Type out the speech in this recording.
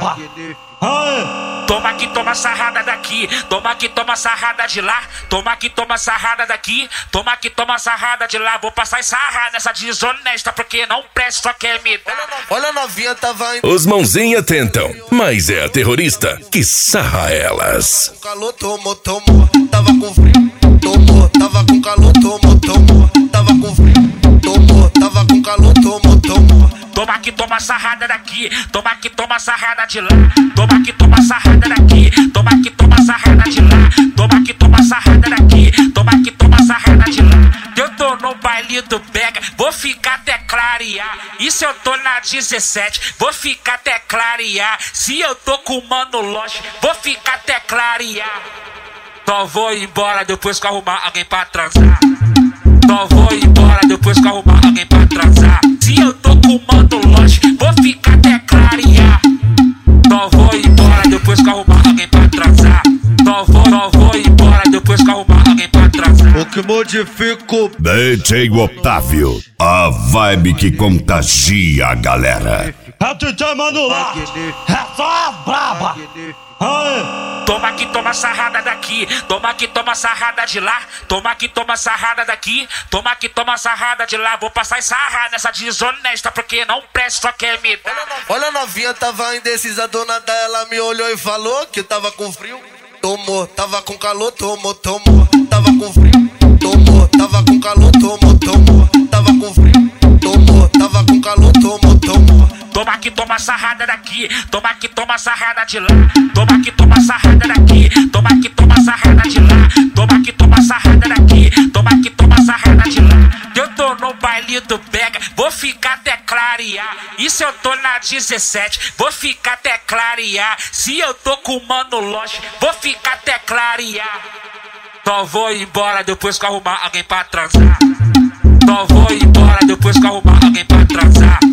braba. Toma que toma sarrada daqui, toma que toma sarrada de lá, toma que toma sarrada daqui, toma que toma sarrada de lá. Vou passar sarrada nessa desonesta porque não presta, só quer me dar. Olha a novinha, tava indo. Os mãozinha tentam, mas é a terrorista que sarra elas. Com calor, tomou, tava com frio, tomou, tava com calor, tomou, tava com frio, tomou, tava com calor, tomou. Toma que toma sarrada daqui, toma que toma sarrada de lá, toma que toma sarrada daqui, toma que toma sarrada de lá, toma que toma sarrada daqui, toma que toma sarrada de lá. Eu tô no baile do Pega, vou ficar até clarear. E se eu tô na 17, vou ficar até clarear. Se eu tô com o Mano Loche, vou ficar até clarear. Só vou embora depois que arrumar alguém pra transar. Só vou embora depois que arrumar alguém pra transar. Se eu tô com o Mano Loche, vou ficar até clarear. Só vou embora depois que arrumar alguém pra transar. Só vou embora depois que arrumar alguém pra transar. O que modifico? DJ Otávio, a vibe que contagia a galera. É o DJ Mano lá, é só as braba. Toma que toma sarrada daqui, toma que toma sarrada de lá, toma que toma sarrada daqui, toma que toma sarrada de lá. Vou passar sarrada nessa desonesta porque não presta, só quer me dar. Olha a novinha, tava indecisa, a dona dela me olhou e falou que tava com frio, tomou, tava com calor, tomou, tava com frio, tomou, tava com calor, tomou, tava com frio, tomou, tava com calor, tomou. Toma que toma sarrada daqui, toma que toma sarrada de lá, toma que toma sarrada daqui, toma que toma sarrada de lá, toma que toma sarrada daqui, toma que toma sarrada de lá. Eu tô no baile do Pega, vou ficar até clarear. E se eu tô na 17, vou ficar até clarear. Se eu tô com o Mano Loche, vou ficar até clarear. Só vou embora depois que arrumar alguém pra transar. Só vou embora depois que arrumar alguém pra transar.